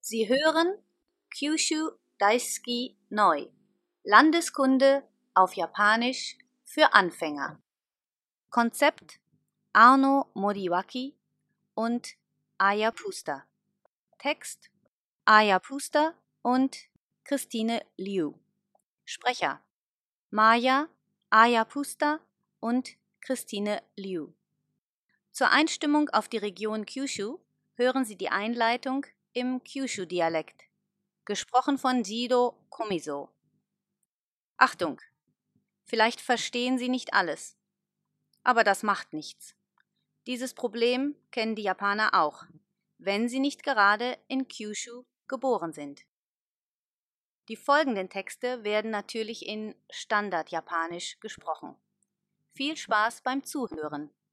Sie hören Kyushu Daisuki Neu, Landeskunde auf Japanisch für Anfänger. Konzept Arno Moriwaki und Aya Puster. Text Aya Puster und Christine Liu. Sprecher Maya, Aya Puster und Christine Liu. Zur Einstimmung auf die Region Kyushu hören Sie die Einleitung im Kyushu-Dialekt, gesprochen von Jiro Komizo. Achtung! Vielleicht verstehen Sie nicht alles, aber das macht nichts. Dieses Problem kennen die Japaner auch, wenn sie nicht gerade in Kyushu geboren sind. Die folgenden Texte werden natürlich in Standard-Japanisch gesprochen. Viel Spaß beim Zuhören!